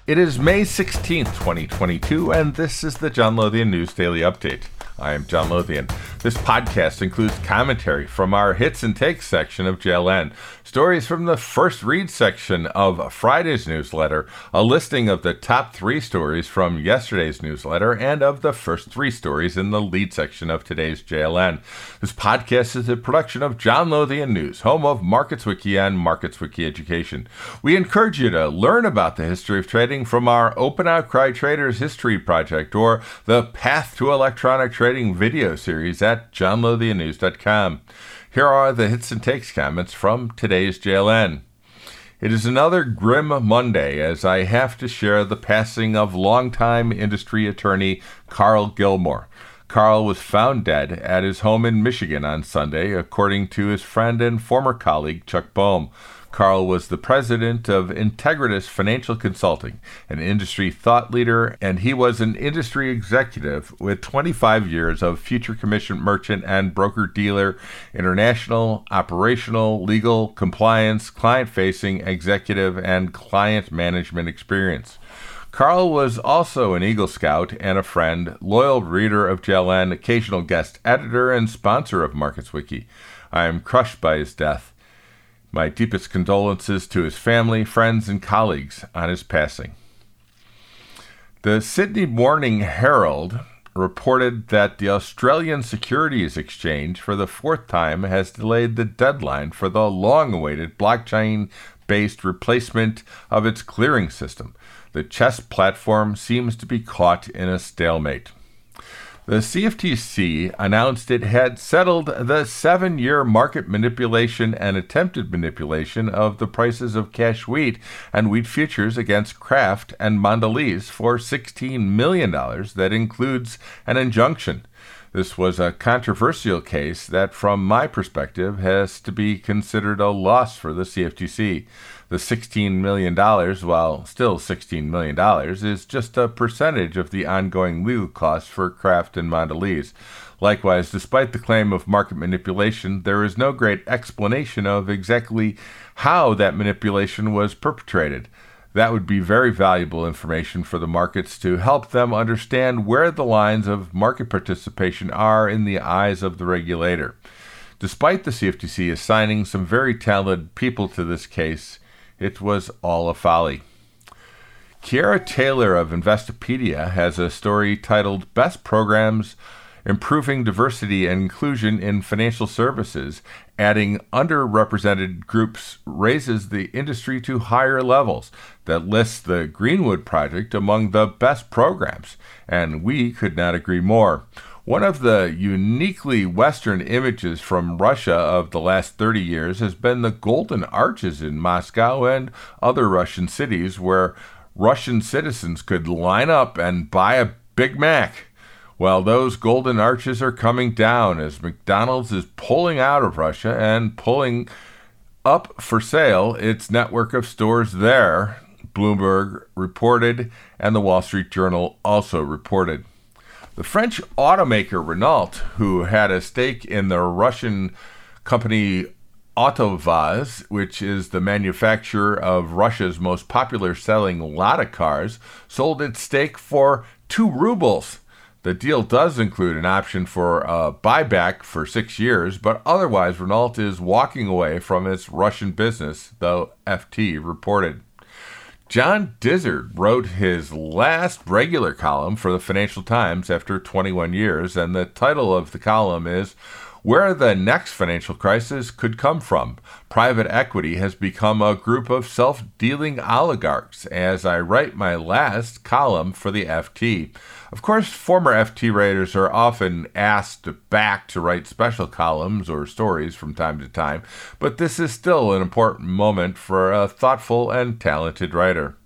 It is May 16th, 2022, and this is the John Lothian News Daily Update. I am John Lothian. This podcast includes commentary from our Hits and Takes section of JLN, stories from the First Read section of Friday's newsletter, a listing of the top 3 stories from yesterday's newsletter, and of the first 3 stories in the lead section of today's JLN. This podcast is a production of John Lothian News, home of MarketsWiki and MarketsWiki Education. We encourage you to learn about the history of trading from our Open Outcry Traders History Project or the Path to Electronic Trading video series at johnlothiannews.com. Here are the Hits and Takes comments from today's JLN. It is another grim Monday as I have to share the passing of longtime industry attorney Carl Gilmore. Carl was found dead at his home in Michigan on Sunday, according to his friend and former colleague Chuck Boehm. Carl was the president of Integritas Financial Consulting, an industry thought leader, and he was an industry executive with 25 years of future commission merchant and broker-dealer, international, operational, legal, compliance, client-facing, executive, and client management experience. Carl was also an Eagle Scout and a friend, loyal reader of JLN, occasional guest editor, and sponsor of MarketsWiki. I am crushed by his death. My deepest condolences to his family, friends, and colleagues on his passing. The Sydney Morning Herald reported that the Australian Securities Exchange, for the 4th time, has delayed the deadline for the long-awaited blockchain-based replacement of its clearing system. The CHESS platform seems to be caught in a stalemate. The CFTC announced it had settled the 7-year market manipulation and attempted manipulation of the prices of cash wheat and wheat futures against Kraft and Mondelez for $16 million. That includes an injunction. This was a controversial case that, from my perspective, has to be considered a loss for the CFTC. The $16 million, while still $16 million, is just a percentage of the ongoing legal costs for Kraft and Mondelez. Likewise, despite the claim of market manipulation, there is no great explanation of exactly how that manipulation was perpetrated. That would be very valuable information for the markets to help them understand where the lines of market participation are in the eyes of the regulator. Despite the CFTC assigning some very talented people to this case, it was all a folly. Kiara Taylor of Investopedia has a story titled Best Programs Improving Diversity and Inclusion in Financial Services, adding underrepresented groups raises the industry to higher levels, that lists the Greenwood Project among the best programs, and we could not agree more. One of the uniquely Western images from Russia of the last 30 years has been the Golden Arches in Moscow and other Russian cities where Russian citizens could line up and buy a Big Mac. Well, those golden arches are coming down as McDonald's is pulling out of Russia and pulling up for sale its network of stores there, Bloomberg reported, and the Wall Street Journal also reported. The French automaker Renault, who had a stake in the Russian company Autovaz, which is the manufacturer of Russia's most popular selling Lada cars, sold its stake for 2 rubles. The deal does include an option for a buyback for 6 years, but otherwise Renault is walking away from its Russian business, the FT reported. John Dizzard wrote his last regular column for the Financial Times after 21 years, and the title of the column is Where the Next Financial Crisis Could Come From. Private equity has become a group of self-dealing oligarchs, as I write my last column for the FT. Of course, former FT writers are often asked back to write special columns or stories from time to time, but this is still an important moment for a thoughtful and talented writer.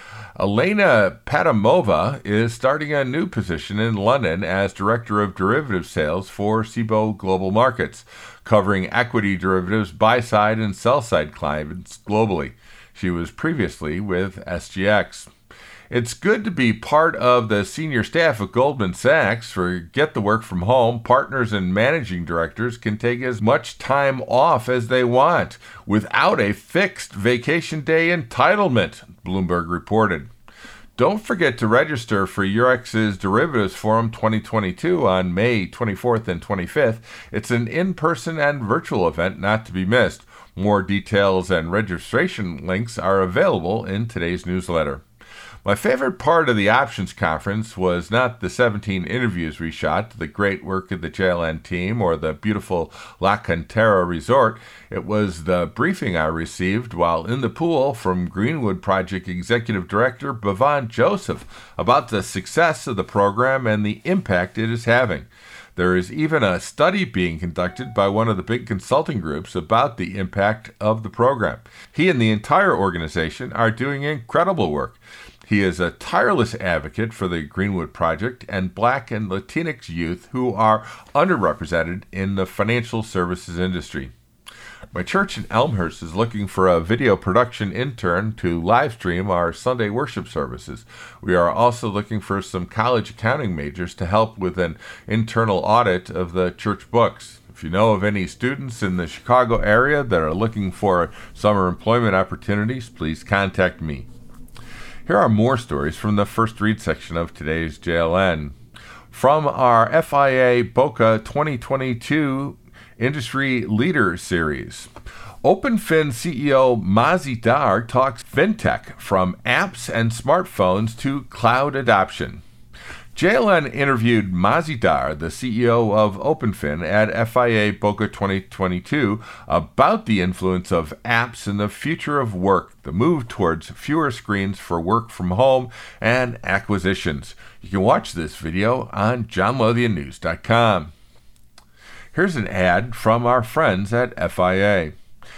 Elena Padamova is starting a new position in London as Director of Derivative Sales for Cboe Global Markets, covering equity derivatives buy-side and sell-side clients globally. She was previously with SGX. It's good to be part of the senior staff at Goldman Sachs. Forget the work from home. Partners and managing directors can take as much time off as they want without a fixed vacation day entitlement, Bloomberg reported. Don't forget to register for Eurex's Derivatives Forum 2022 on May 24th and 25th. It's an in-person and virtual event not to be missed. More details and registration links are available in today's newsletter. My favorite part of the Options Conference was not the 17 interviews we shot, the great work of the JLN team, or the beautiful La Cantera Resort. It was the briefing I received while in the pool from Greenwood Project Executive Director Bhavan Joseph about the success of the program and the impact it is having. There is even a study being conducted by one of the big consulting groups about the impact of the program. He and the entire organization are doing incredible work. He is a tireless advocate for the Greenwood Project and Black and Latinx youth who are underrepresented in the financial services industry. My church in Elmhurst is looking for a video production intern to live stream our Sunday worship services. We are also looking for some college accounting majors to help with an internal audit of the church books. If you know of any students in the Chicago area that are looking for summer employment opportunities, please contact me. Here are more stories from the First Read section of today's JLN. From our FIA Boca 2022 Industry Leader Series, OpenFin CEO Mazi Dar talks fintech from apps and smartphones to cloud adoption. JLN interviewed Mazi Dar, the CEO of OpenFin, at FIA Boca 2022 about the influence of apps in the future of work, the move towards fewer screens for work from home, and acquisitions. You can watch this video on johnlothiannews.com. Here's an ad from our friends at FIA.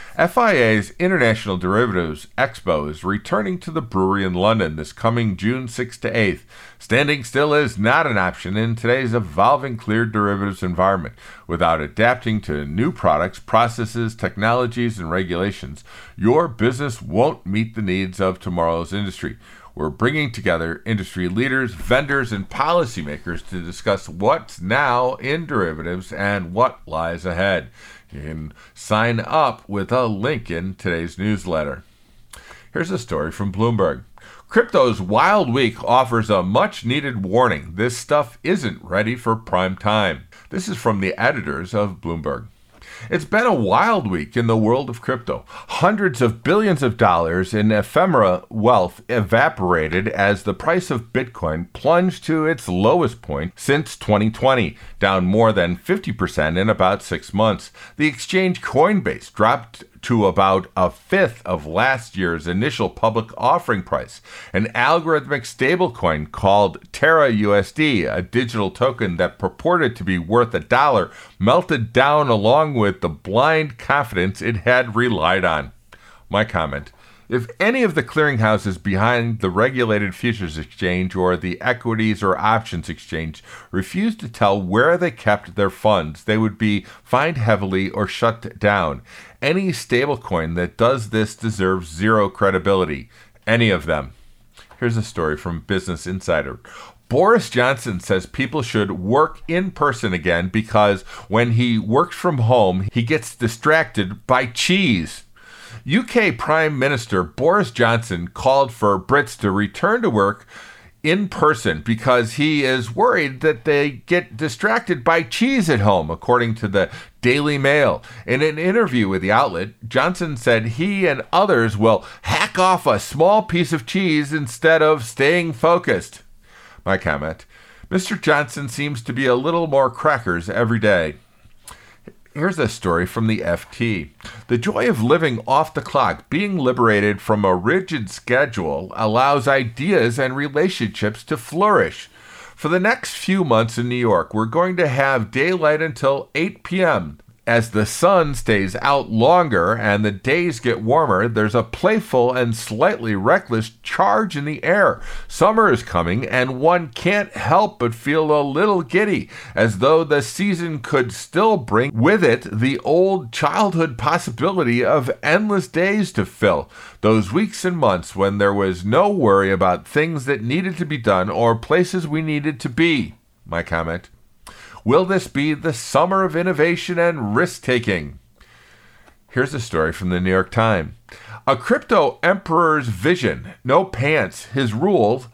FIA's International Derivatives Expo is returning to the brewery in London this coming June 6th to 8th. Standing still is not an option in today's evolving cleared derivatives environment. Without adapting to new products, processes, technologies, and regulations, your business won't meet the needs of tomorrow's industry. We're bringing together industry leaders, vendors, and policymakers to discuss what's now in derivatives and what lies ahead. You can sign up with a link in today's newsletter. Here's a story from Bloomberg. Crypto's wild week offers a much-needed warning. This stuff isn't ready for prime time. This is from the editors of Bloomberg. It's been a wild week in the world of crypto. Hundreds of billions of dollars in ephemera wealth evaporated as the price of Bitcoin plunged to its lowest point since 2020, down more than 50% in about 6 months. The exchange Coinbase dropped to about a fifth of last year's initial public offering price. An algorithmic stablecoin called Terra USD, a digital token that purported to be worth $1, melted down along with the blind confidence it had relied on. My comment: if any of the clearinghouses behind the regulated futures exchange or the equities or options exchange refused to tell where they kept their funds, they would be fined heavily or shut down. Any stablecoin that does this deserves zero credibility. Any of them. Here's a story from Business Insider. Boris Johnson says people should work in person again because when he works from home, he gets distracted by cheese. UK Prime Minister Boris Johnson called for Brits to return to work in person because he is worried that they get distracted by cheese at home, according to the Daily Mail. In an interview with the outlet, Johnson said he and others will hack off a small piece of cheese instead of staying focused. My comment: Mr. Johnson seems to be a little more crackers every day. Here's a story from the FT. The joy of living off the clock, being liberated from a rigid schedule, allows ideas and relationships to flourish. For the next few months in New York, we're going to have daylight until 8 p.m. As the sun stays out longer and the days get warmer, there's a playful and slightly reckless charge in the air. Summer is coming, and one can't help but feel a little giddy, as though the season could still bring with it the old childhood possibility of endless days to fill. Those weeks and months when there was no worry about things that needed to be done or places we needed to be. My comment: will this be the summer of innovation and risk-taking? Here's a story from the New York Times. A crypto emperor's vision, no pants, his rules.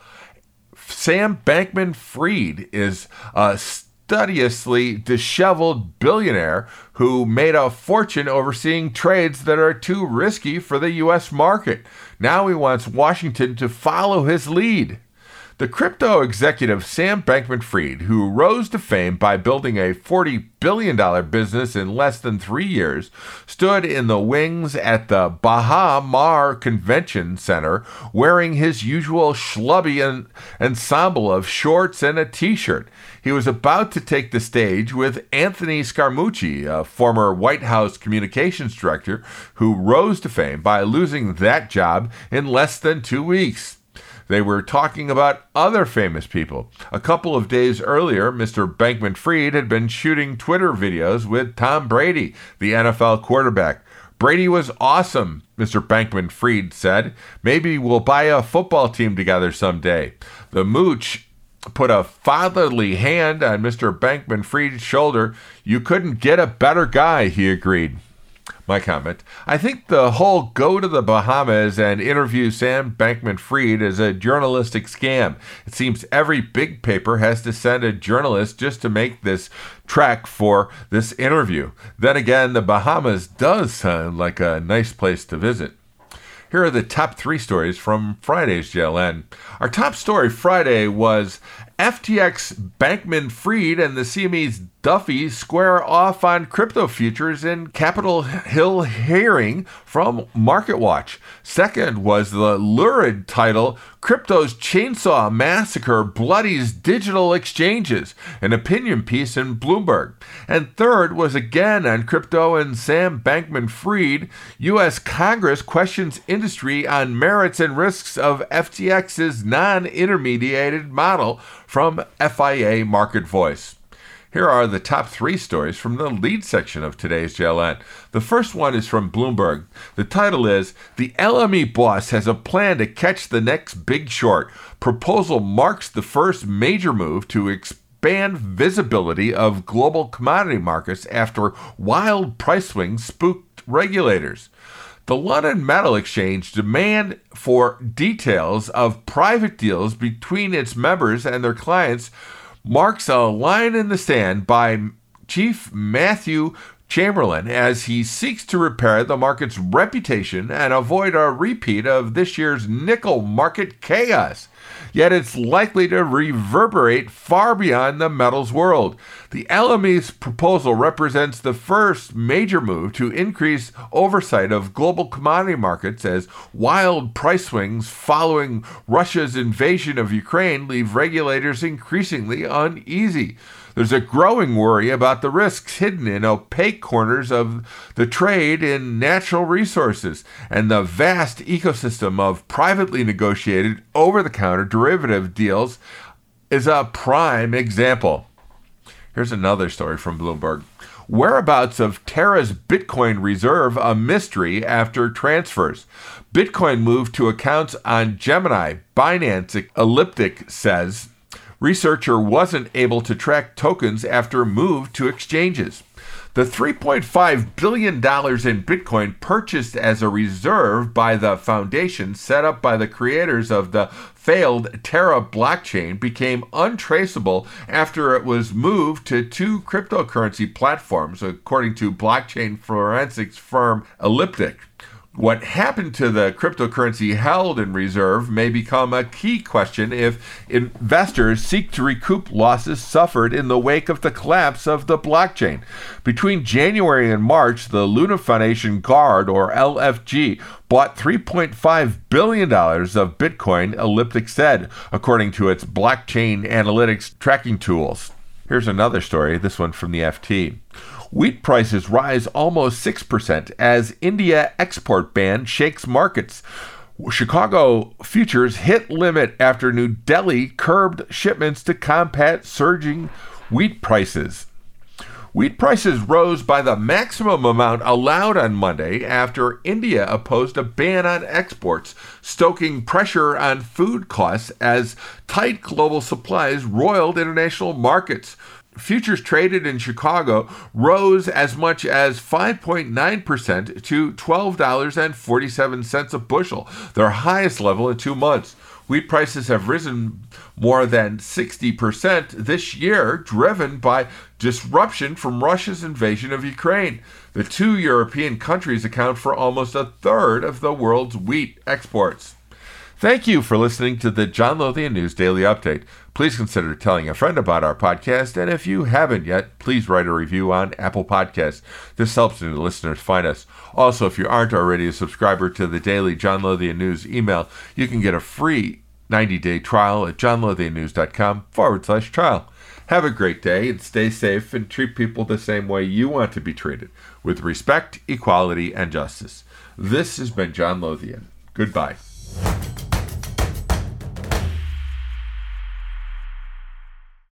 Sam Bankman-Fried is a studiously disheveled billionaire who made a fortune overseeing trades that are too risky for the U.S. market. Now he wants Washington to follow his lead. The crypto executive Sam Bankman-Fried, who rose to fame by building a $40 billion business in less than 3 years, stood in the wings at the Baha Mar Convention Center wearing his usual schlubby ensemble of shorts and a t-shirt. He was about to take the stage with Anthony Scaramucci, a former White House communications director who rose to fame by losing that job in less than 2 weeks. They were talking about other famous people. A couple of days earlier, Mr. Bankman-Fried had been shooting Twitter videos with Tom Brady, the NFL quarterback. Brady was awesome, Mr. Bankman-Fried said. Maybe we'll buy a football team together someday. The mooch put a fatherly hand on Mr. Bankman-Fried's shoulder. You couldn't get a better guy, he agreed. My comment: I think the whole go to the Bahamas and interview Sam Bankman-Fried is a journalistic scam. It seems every big paper has to send a journalist just to make this trek for this interview. Then again, the Bahamas does sound like a nice place to visit. Here are the top 3 stories from Friday's JLN. Our top story Friday was FTX, Bankman-Fried, and the CME's Duffy square off on crypto futures in Capitol Hill hearing from MarketWatch. Second was the lurid title, Crypto's Chainsaw Massacre Bloodies Digital Exchanges, an opinion piece in Bloomberg. And third was again on crypto and Sam Bankman-Fried, U.S. Congress questions industry on merits and risks of FTX's non-intermediated model from FIA Market Voice. Here are the top 3 stories from the lead section of today's JLN. The first one is from Bloomberg. The title is, The LME Boss Has a Plan to Catch the Next Big Short. Proposal marks the first major move to expand visibility of global commodity markets after wild price swings spooked regulators. The London Metal Exchange demand for details of private deals between its members and their clients marks a line in the sand by Chief Matthew Chamberlain as he seeks to repair the market's reputation and avoid a repeat of this year's nickel market chaos. Yet it's likely to reverberate far beyond the metals world. The LME's proposal represents the first major move to increase oversight of global commodity markets as wild price swings following Russia's invasion of Ukraine leave regulators increasingly uneasy. There's a growing worry about the risks hidden in opaque corners of the trade in natural resources, and the vast ecosystem of privately negotiated over-the-counter derivative deals is a prime example. Here's another story from Bloomberg. Whereabouts of Terra's Bitcoin reserve a mystery after transfers. Bitcoin moved to accounts on Gemini. Binance Elliptic says researcher wasn't able to track tokens after move to exchanges. The $3.5 billion in Bitcoin purchased as a reserve by the foundation set up by the creators of the failed Terra blockchain became untraceable after it was moved to 2 cryptocurrency platforms, according to blockchain forensics firm Elliptic. What happened to the cryptocurrency held in reserve may become a key question if investors seek to recoup losses suffered in the wake of the collapse of the blockchain. Between January and March, the Luna Foundation Guard, or LFG, bought $3.5 billion of Bitcoin, Elliptic said, according to its blockchain analytics tracking tools. Here's another story, this one from the FT. Wheat prices rise almost 6% as India export ban shakes markets. Chicago futures hit limit after New Delhi curbed shipments to combat surging wheat prices. Wheat prices rose by the maximum amount allowed on Monday after India opposed a ban on exports, stoking pressure on food costs as tight global supplies roiled international markets. Futures traded in Chicago rose as much as 5.9% to $12.47 a bushel, their highest level in 2 months. Wheat prices have risen more than 60% this year, driven by disruption from Russia's invasion of Ukraine. The two European countries account for almost a third of the world's wheat exports. Thank you for listening to the John Lothian News Daily Update. Please consider telling a friend about our podcast, and if you haven't yet, please write a review on Apple Podcasts. This helps new listeners find us. Also, if you aren't already a subscriber to the daily John Lothian News email, you can get a free 90-day trial at johnlothiannews.com/trial. Have a great day and stay safe and treat people the same way you want to be treated, with respect, equality, and justice. This has been John Lothian. Goodbye.